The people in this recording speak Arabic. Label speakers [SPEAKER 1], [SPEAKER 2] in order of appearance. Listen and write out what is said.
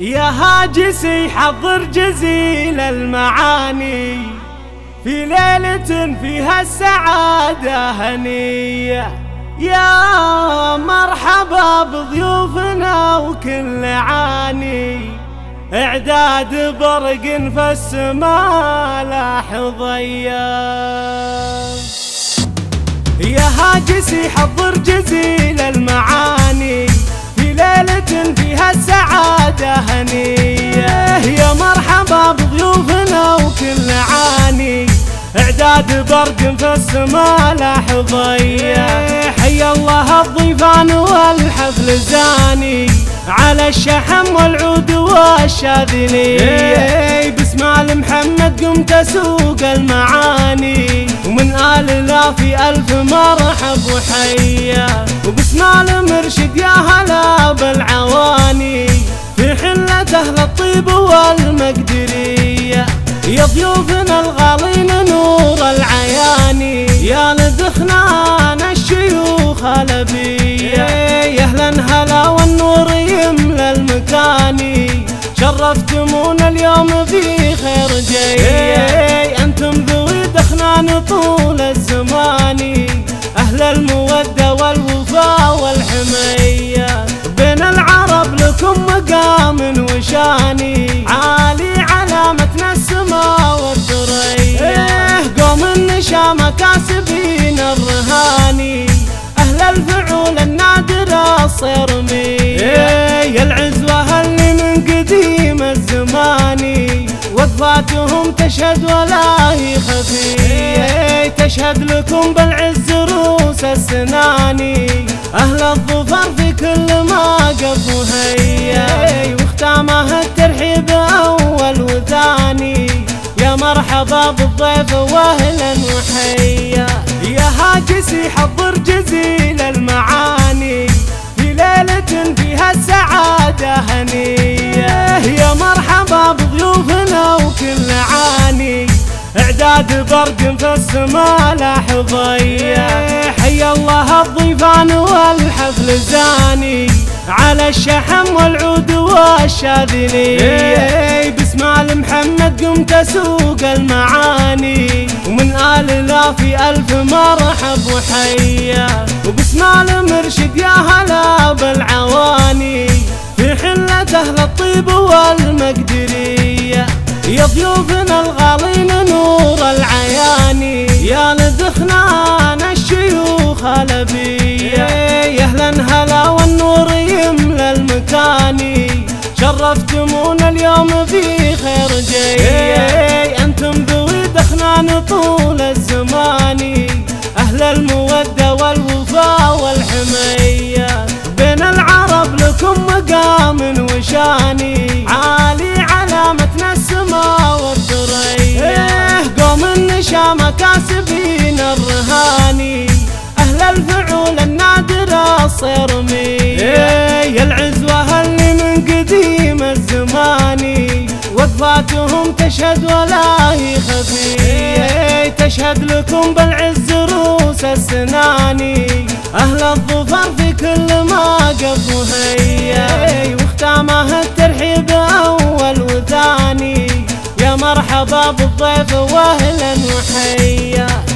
[SPEAKER 1] يا هاجسي حضر جزيل المعاني في ليلة فيها السعادة هنية. يا مرحبا بضيوفنا وكل عاني، إعداد برق فالسما لاح ضيا. يا هاجسي حضر جزيل المعاني في ليلة فيها السعادة هنية. يا مرحبا بضيوفنا وكل عاني، إعداد برق فالسما لاح ضيا. حيا الله الضيفان والحفل زاني على الشحم والعود والشاذلية. باسم آل محمد قمت أسوق المعاني، ومن آل لا في ألف مرحب وحيا. وباسم آل مرشد يا هلا بالعواني في حلة أهل الطيب والمقدرية. يا ضيوفنا الغالين نور العياني، يا لدخنان الشيوخ الأبية. يا أهلا هلا والنور يملى المكاني، شرفتمونا اليوم في خير جاية. أنتم ذوي دخنان طول الزمان، أهل المودة والوفاء والحمية. بين العرب لكم مقام وشاني، عالي علامتنا السما والثريا. قوم النشامة كاسبين الرهاني، أهل الفعول النادرة الصيرمية. يا العزوة اللي من قديم الزمان، وقفاتهم تشهد ولا هي خفية. تشهد لكم بالعز رؤوس السناني، أهل الظفر في كل موقف وهيا. واختامها الترحيب أول وثاني، يا مرحبا بالضيف واهلا وحيا. يا هاجسي حضر جزيل المعاني في ليلة فيها السعادة هنية. يا مرحبا بضيوفنا وكل عاني، إعداد برق فالسما لاح ضيا. حيا الله الضيفان والحفل زاني على الشحم والعود والشاذلية. باسم آل محمد قمت أسوق المعاني، ومن آل لا في ألف مرحب وحيا. وباسم آل مرشد يا هلا بالعواني في حلة أهل الطيب والمقدرية. يا ضيوفنا الغالين نور العياني، يا لدخنان الشيوخ الأبية. يا أهلا هلا والنور يملى المكاني، شرفتمونا اليوم في خير جاية. أنتم ذوي دخنان طول الزمان، أهل المودة والوفاء والحمية. بين العرب لكم مقام وشاني، عالي علامتنا السما والثريا. قوم النشامة كاسبين الرهاني، أهل الفعول النادرة الصيرمية. يا العزوة اللي من قديم الزمان، وقفاتهم تشهد ولا هي خفية. تشهد لكم بالعز رؤوس السناني، أهل الظفر في كل موقف وهيا. واختامها الترحيب أول وثاني، يا مرحبا بالضيف واهلا وحيا.